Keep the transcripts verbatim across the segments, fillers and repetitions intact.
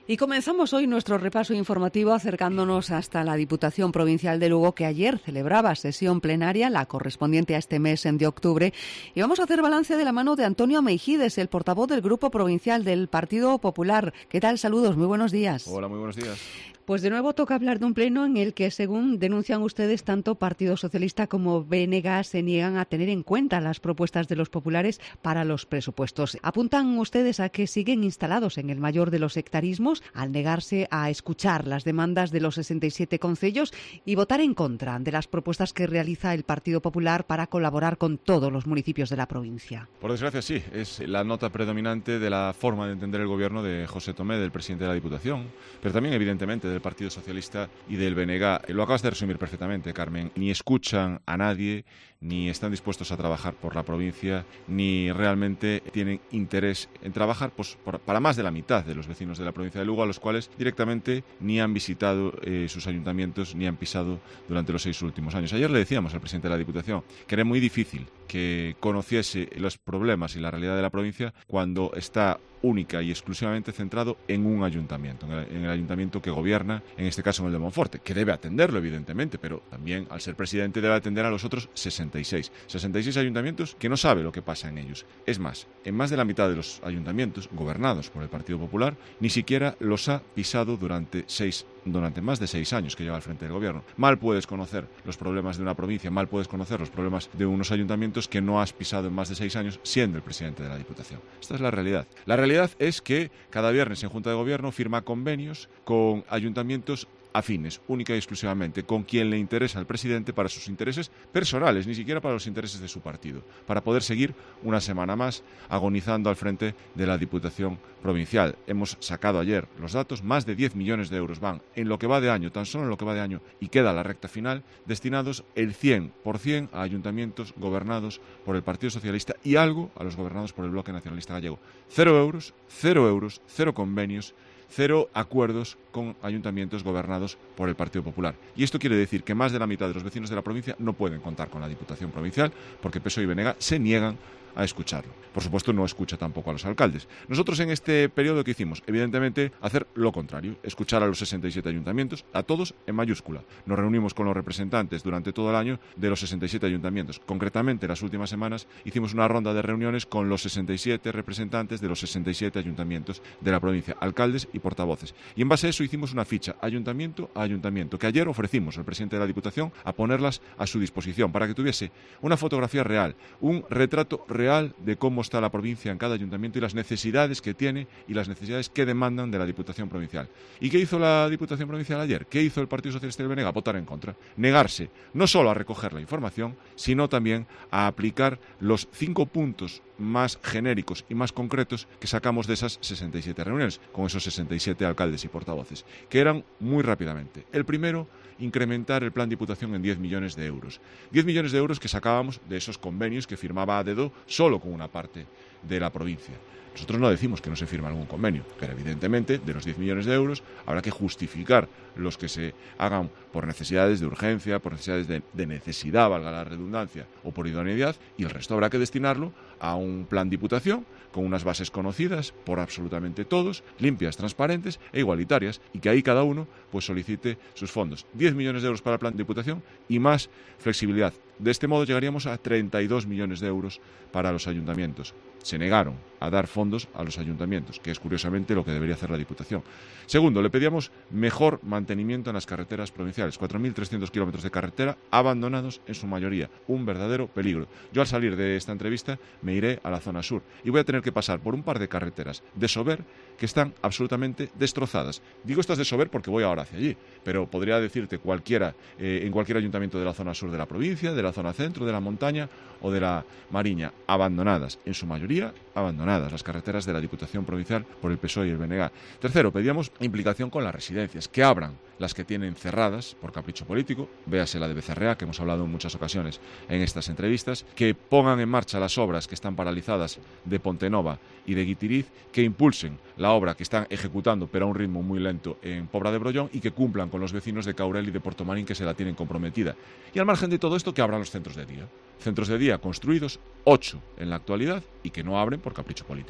Y comenzamos hoy nuestro repaso informativo acercándonos hasta la Diputación Provincial de Lugo, que ayer celebraba sesión plenaria, la correspondiente a este mes de octubre, y vamos a hacer balance de la mano de Antonio Meijides, el portavoz del Grupo Provincial del Partido Popular. ¿Qué tal? Saludos, muy buenos días. Hola, muy buenos días. Pues de nuevo toca hablar de un pleno en el que, según denuncian ustedes, tanto Partido Socialista como B N G se niegan a tener en cuenta las propuestas de los populares para los presupuestos. Apuntan ustedes a que siguen instalados en el mayor de los sectarismos al negarse a escuchar las demandas de los sesenta y siete concellos y votar en contra de las propuestas que realiza el Partido Popular para colaborar con todos los municipios de la provincia. Por desgracia, sí. Es la nota predominante de la forma de entender el gobierno de José Tomé, del presidente de la Diputación, pero también, evidentemente, del Partido Socialista y del B N G. Lo acabas de resumir perfectamente, Carmen. Ni escuchan a nadie, ni están dispuestos a trabajar por la provincia, ni realmente tienen interés en trabajar pues, por, para más de la mitad de los vecinos de la provincia de Lugo, a los cuales directamente ni han visitado eh, sus ayuntamientos, ni han pisado durante los seis últimos años. Ayer le decíamos al presidente de la Diputación que era muy difícil que conociese los problemas y la realidad de la provincia cuando está única y exclusivamente centrado en un ayuntamiento, en el, en el ayuntamiento que gobierna, en este caso en el de Monforte, que debe atenderlo, evidentemente, pero también, al ser presidente, debe atender a los otros sesenta y seis. sesenta y seis ayuntamientos que no sabe lo que pasa en ellos. Es más, en más de la mitad de los ayuntamientos gobernados por el Partido Popular, ni siquiera los ha pisado durante seis durante más de seis años que lleva al frente del gobierno. Mal puedes conocer los problemas de una provincia, mal puedes conocer los problemas de unos ayuntamientos que no has pisado en más de seis años siendo el presidente de la Diputación. Esta es la realidad. La realidad es que cada viernes en Junta de Gobierno firma convenios con ayuntamientos afines, única y exclusivamente, con quien le interesa al presidente para sus intereses personales, ni siquiera para los intereses de su partido, para poder seguir una semana más agonizando al frente de la Diputación Provincial. Hemos sacado ayer los datos, más de diez millones de euros van en lo que va de año, tan solo en lo que va de año, y queda la recta final, destinados el cien por ciento a ayuntamientos gobernados por el Partido Socialista y algo a los gobernados por el Bloque Nacionalista Gallego. Cero euros, cero euros, cero convenios, cero acuerdos con ayuntamientos gobernados por el Partido Popular. Y esto quiere decir que más de la mitad de los vecinos de la provincia no pueden contar con la Diputación Provincial porque P S O E y B N G se niegan a escucharlo. Por supuesto, no escucha tampoco a los alcaldes. Nosotros en este periodo, ¿qué hicimos? Evidentemente, hacer lo contrario, escuchar a los sesenta y siete ayuntamientos, a todos en mayúscula. Nos reunimos con los representantes durante todo el año de los sesenta y siete ayuntamientos. Concretamente, las últimas semanas hicimos una ronda de reuniones con los sesenta y siete representantes de los sesenta y siete ayuntamientos de la provincia, alcaldes y portavoces. Y en base a eso hicimos una ficha, ayuntamiento a ayuntamiento, que ayer ofrecimos al presidente de la Diputación a ponerlas a su disposición para que tuviese una fotografía real, un retrato real de cómo está la provincia en cada ayuntamiento y las necesidades que tiene y las necesidades que demandan de la Diputación Provincial. ¿Y qué hizo la Diputación Provincial ayer? ¿Qué hizo el Partido Socialista y el B N G? Votar en contra. Negarse no solo a recoger la información, sino también a aplicar los cinco puntos más genéricos y más concretos que sacamos de esas sesenta y siete reuniones, con esos sesenta y siete alcaldes y portavoces, que eran muy rápidamente. El primero, incrementar el plan Diputación en diez millones de euros. diez millones de euros que sacábamos de esos convenios que firmaba a dedo solo con una parte de la provincia. Nosotros no decimos que no se firme algún convenio, pero evidentemente de los diez millones de euros habrá que justificar los que se hagan por necesidades de urgencia, por necesidades de, de necesidad, valga la redundancia, o por idoneidad, y el resto habrá que destinarlo a un plan Diputación con unas bases conocidas por absolutamente todos, limpias, transparentes e igualitarias, y que ahí cada uno pues solicite sus fondos. diez millones de euros para el plan Diputación y más flexibilidad. De este modo llegaríamos a treinta y dos millones de euros para los ayuntamientos. Se negaron a dar fondos a los ayuntamientos, que es curiosamente lo que debería hacer la Diputación. Segundo, le pedíamos mejor mantenimiento en las carreteras provinciales. cuatro mil trescientos kilómetros de carretera abandonados en su mayoría. Un verdadero peligro. Yo al salir de esta entrevista me iré a la zona sur y voy a tener que pasar por un par de carreteras de Sober que están absolutamente destrozadas. Digo estas de Sober porque voy ahora hacia allí, pero podría decirte cualquiera, eh, en cualquier ayuntamiento de la zona sur de la provincia, de la zona centro, de la montaña o de la Mariña, abandonadas, en su mayoría abandonadas, las carreteras de la Diputación Provincial por el P S O E y el B N G. Tercero, pedíamos implicación con las residencias, que abran las que tienen cerradas por capricho político, véase la de Becerrea, que hemos hablado en muchas ocasiones en estas entrevistas, que pongan en marcha las obras que están paralizadas de Pontenova y de Guitiriz, que impulsen la obra que están ejecutando pero a un ritmo muy lento en Pobra de Brollón y que cumplan con los vecinos de Caurel y de Portomarín que se la tienen comprometida. Y al margen de todo esto, que abran los centros de día. Centros de día construidos, ocho en la actualidad, y que no abren por capricho político.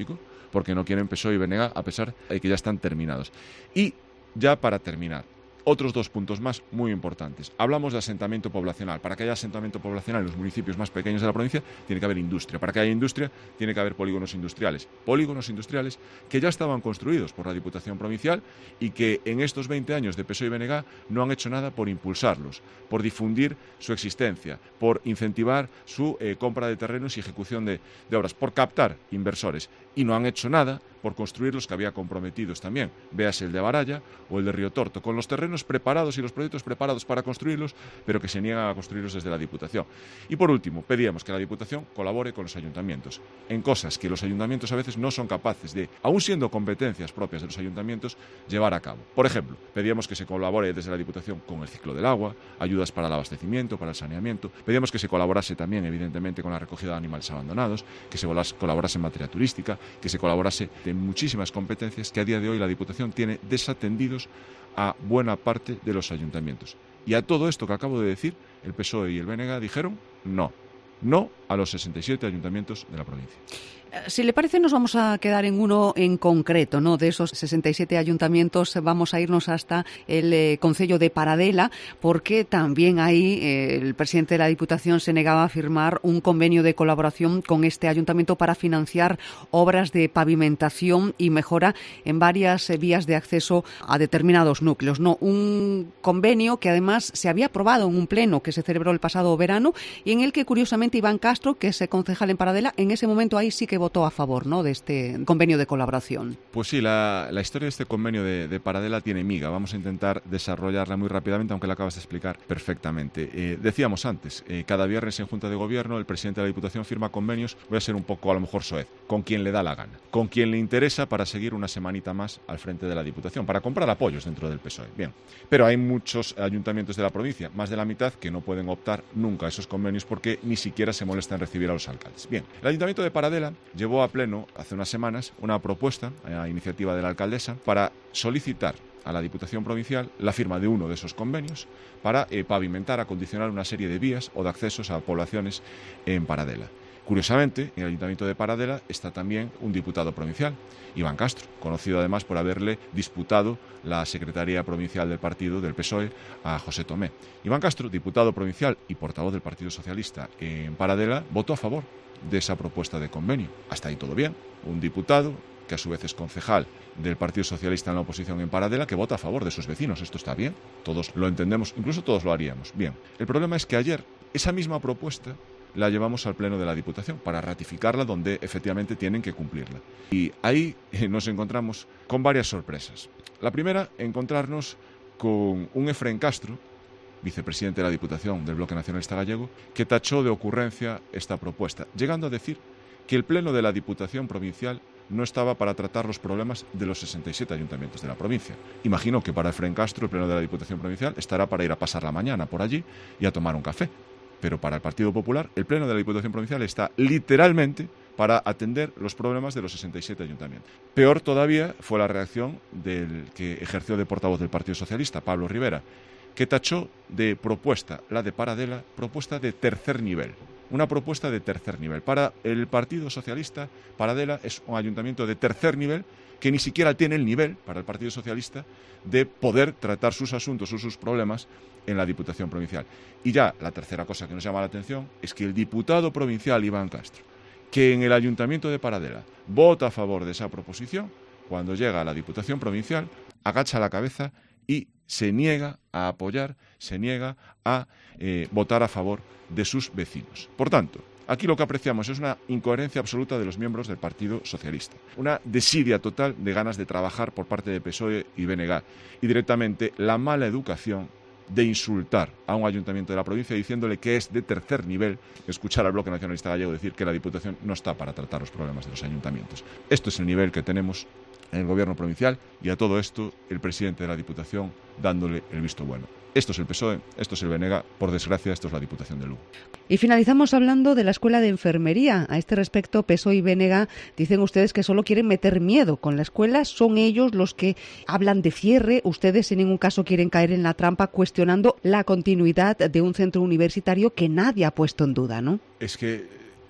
porque no quieren P S O E y B N G, a pesar de que ya están terminados. Y ya para terminar, otros dos puntos más muy importantes. Hablamos de asentamiento poblacional. Para que haya asentamiento poblacional en los municipios más pequeños de la provincia, tiene que haber industria. Para que haya industria, tiene que haber polígonos industriales. Polígonos industriales que ya estaban construidos por la Diputación Provincial y que en estos veinte años de P S O E y B N G no han hecho nada por impulsarlos, por difundir su existencia, por incentivar su eh, compra de terrenos y ejecución de, de obras, por captar inversores. Y no han hecho nada por construir los que había comprometidos también. Véase el de Baralla o el de Río Torto, con los terrenos preparados y los proyectos preparados para construirlos, pero que se niegan a construirlos desde la Diputación. Y por último, pedíamos que la Diputación colabore con los ayuntamientos en cosas que los ayuntamientos a veces no son capaces de, aun siendo competencias propias de los ayuntamientos, llevar a cabo. Por ejemplo, pedíamos que se colabore desde la Diputación con el ciclo del agua, ayudas para el abastecimiento, para el saneamiento. Pedíamos que se colaborase también, evidentemente, con la recogida de animales abandonados, que se colaborase en materia turística, que se colaborase de muchísimas competencias que a día de hoy la Diputación tiene desatendidos a buena parte de los ayuntamientos. Y a todo esto que acabo de decir, el P S O E y el B N G dijeron no, no a los sesenta y siete ayuntamientos de la provincia. Si le parece, nos vamos a quedar en uno en concreto, ¿no? De esos sesenta y siete ayuntamientos vamos a irnos hasta el eh, concello de Paradela, porque también ahí eh, el presidente de la Diputación se negaba a firmar un convenio de colaboración con este ayuntamiento para financiar obras de pavimentación y mejora en varias eh, vías de acceso a determinados núcleos, ¿no? Un convenio que además se había aprobado en un pleno que se celebró el pasado verano y en el que, curiosamente, Iván Castro, que es concejal en Paradela, en ese momento ahí sí que votó a favor, ¿no?, de este convenio de colaboración. Pues sí, la, la historia de este convenio de, de Paradela tiene miga. Vamos a intentar desarrollarla muy rápidamente, aunque la acabas de explicar perfectamente. Eh, decíamos antes, eh, cada viernes en Junta de Gobierno el presidente de la Diputación firma convenios, voy a ser un poco a lo mejor soez, con quien le da la gana, con quien le interesa para seguir una semanita más al frente de la Diputación, para comprar apoyos dentro del P S O E. Bien, pero hay muchos ayuntamientos de la provincia, más de la mitad, que no pueden optar nunca a esos convenios porque ni siquiera se molesta en recibir a los alcaldes. Bien, el Ayuntamiento de Paradela llevó a pleno hace unas semanas una propuesta a iniciativa de la alcaldesa para solicitar a la Diputación Provincial la firma de uno de esos convenios para eh, pavimentar, acondicionar una serie de vías o de accesos a poblaciones en Paradela. Curiosamente, en el Ayuntamiento de Paradela está también un diputado provincial, Iván Castro, conocido además por haberle disputado la Secretaría Provincial del partido del P S O E a José Tomé. Iván Castro, diputado provincial y portavoz del Partido Socialista en Paradela, votó a favor de esa propuesta de convenio. Hasta ahí todo bien. Un diputado que a su vez es concejal del Partido Socialista en la oposición en Paradela, que vota a favor de sus vecinos. Esto está bien, todos lo entendemos, incluso todos lo haríamos. Bien, el problema es que ayer esa misma propuesta la llevamos al Pleno de la Diputación para ratificarla donde efectivamente tienen que cumplirla. Y ahí eh, nos encontramos con varias sorpresas. La primera, encontrarnos con un Efrén Castro, vicepresidente de la Diputación del Bloque Nacionalista Gallego, que tachó de ocurrencia esta propuesta, llegando a decir que el Pleno de la Diputación Provincial no estaba para tratar los problemas de los sesenta y siete ayuntamientos de la provincia. Imagino que para Efrén Castro el Pleno de la Diputación Provincial estará para ir a pasar la mañana por allí y a tomar un café. Pero para el Partido Popular, el Pleno de la Diputación Provincial está literalmente para atender los problemas de los sesenta y siete ayuntamientos. Peor todavía fue la reacción del que ejerció de portavoz del Partido Socialista, Pablo Rivera, que tachó de propuesta, la de Paradela, propuesta de tercer nivel. Una propuesta de tercer nivel. Para el Partido Socialista, Paradela es un ayuntamiento de tercer nivel que ni siquiera tiene el nivel, para el Partido Socialista, de poder tratar sus asuntos o sus problemas en la Diputación Provincial. Y ya la tercera cosa que nos llama la atención es que el diputado provincial Iván Castro, que en el Ayuntamiento de Paradela vota a favor de esa proposición, cuando llega a la Diputación Provincial, agacha la cabeza y se niega a apoyar, se niega a eh, votar a favor de sus vecinos. Por tanto, aquí lo que apreciamos es una incoherencia absoluta de los miembros del Partido Socialista, una desidia total de ganas de trabajar por parte de P S O E y B N G y directamente la mala educación de insultar a un ayuntamiento de la provincia diciéndole que es de tercer nivel escuchar al Bloque Nacionalista Gallego decir que la Diputación no está para tratar los problemas de los ayuntamientos. Esto es el nivel que tenemos en el Gobierno provincial y a todo esto el presidente de la Diputación dándole el visto bueno. Esto es el P S O E, esto es el B N G, por desgracia esto es la Diputación de Lugo. Y finalizamos hablando de la Escuela de Enfermería. A este respecto, P S O E y B N G dicen ustedes que solo quieren meter miedo con la escuela, son ellos los que hablan de cierre, ustedes en ningún caso quieren caer en la trampa cuestionando la continuidad de un centro universitario que nadie ha puesto en duda, ¿no? Es que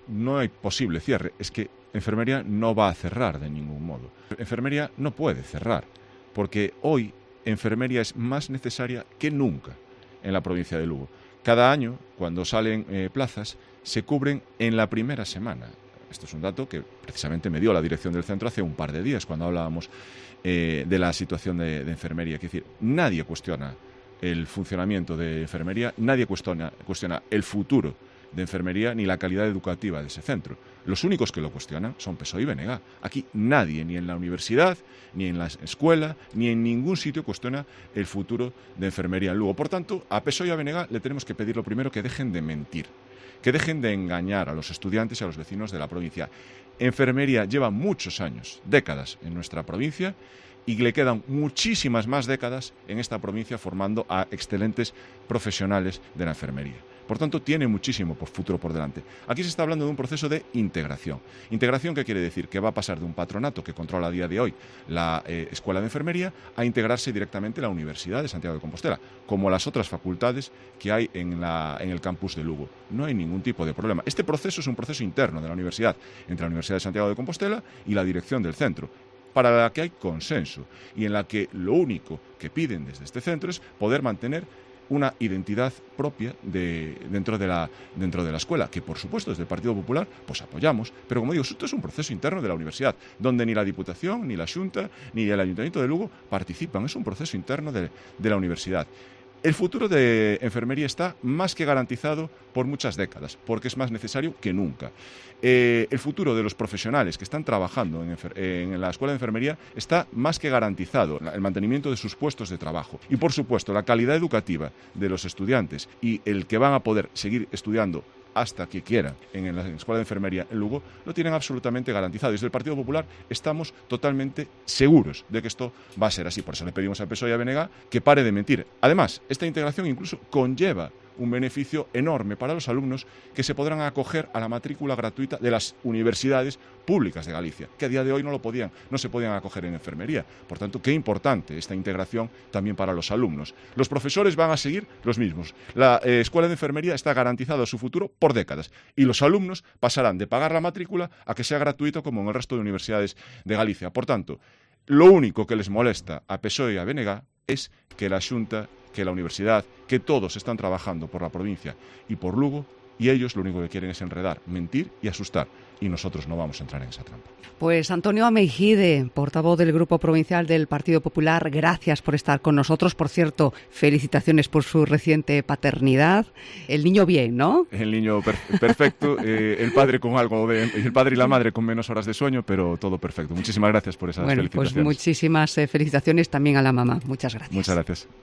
no hay posible cierre, es que enfermería no va a cerrar de ningún modo. Enfermería no puede cerrar, porque hoy enfermería es más necesaria que nunca en la provincia de Lugo. Cada año, cuando salen eh, plazas, se cubren en la primera semana. Esto es un dato que precisamente me dio la dirección del centro hace un par de días, cuando hablábamos eh, de la situación de, de enfermería. Es decir, nadie cuestiona el funcionamiento de enfermería, nadie cuestiona, cuestiona el futuro de enfermería ni la calidad educativa de ese centro. Los únicos que lo cuestionan son P S O E y B N G. Aquí nadie, ni en la universidad, ni en la escuela, ni en ningún sitio cuestiona el futuro de enfermería en Lugo. Por tanto, a P S O E y a B N G le tenemos que pedir lo primero que dejen de mentir, que dejen de engañar a los estudiantes y a los vecinos de la provincia. Enfermería lleva muchos años, décadas en nuestra provincia, y le quedan muchísimas más décadas en esta provincia formando a excelentes profesionales de la enfermería. Por tanto, tiene muchísimo futuro por delante. Aquí se está hablando de un proceso de integración. ¿Integración qué quiere decir? Que va a pasar de un patronato que controla a día de hoy la eh, Escuela de Enfermería a integrarse directamente a la Universidad de Santiago de Compostela, como las otras facultades que hay en, la, en el campus de Lugo. No hay ningún tipo de problema. Este proceso es un proceso interno de la universidad, entre la Universidad de Santiago de Compostela y la dirección del centro, para la que hay consenso y en la que lo único que piden desde este centro es poder mantener una identidad propia de, dentro, de la, dentro de la escuela, que por supuesto desde el Partido Popular pues apoyamos, pero como digo, esto es un proceso interno de la universidad, donde ni la Diputación, ni la Xunta, ni el Ayuntamiento de Lugo participan, es un proceso interno de, de la universidad. El futuro de enfermería está más que garantizado por muchas décadas, porque es más necesario que nunca. Eh, el futuro de los profesionales que están trabajando en, en la Escuela de Enfermería está más que garantizado, el mantenimiento de sus puestos de trabajo. Y, por supuesto, la calidad educativa de los estudiantes y el que van a poder seguir estudiando hasta que quieran en la Escuela de Enfermería en Lugo, lo tienen absolutamente garantizado. Desde el Partido Popular estamos totalmente seguros de que esto va a ser así. Por eso le pedimos al P S O E y a B N G que pare de mentir. Además, esta integración incluso conlleva un beneficio enorme para los alumnos que se podrán acoger a la matrícula gratuita de las universidades públicas de Galicia, que a día de hoy no lo podían, no se podían acoger en enfermería. Por tanto, qué importante esta integración también para los alumnos. Los profesores van a seguir los mismos. La eh, Escuela de Enfermería está garantizado su futuro por décadas y los alumnos pasarán de pagar la matrícula a que sea gratuito como en el resto de universidades de Galicia. Por tanto, lo único que les molesta a P S O E y a B N G es que la Xunta, que la universidad, que todos están trabajando por la provincia y por Lugo, y ellos lo único que quieren es enredar, mentir y asustar. Y nosotros no vamos a entrar en esa trampa. Pues Antonio Ameijide, portavoz del Grupo Provincial del Partido Popular, gracias por estar con nosotros. Por cierto, felicitaciones por su reciente paternidad. El niño bien, ¿no? El niño per perfecto, eh, el padre con algo de, el padre y la madre con menos horas de sueño, pero todo perfecto. Muchísimas gracias por esas bueno, felicitaciones. Pues muchísimas eh, felicitaciones también a la mamá. Muchas gracias. Muchas gracias.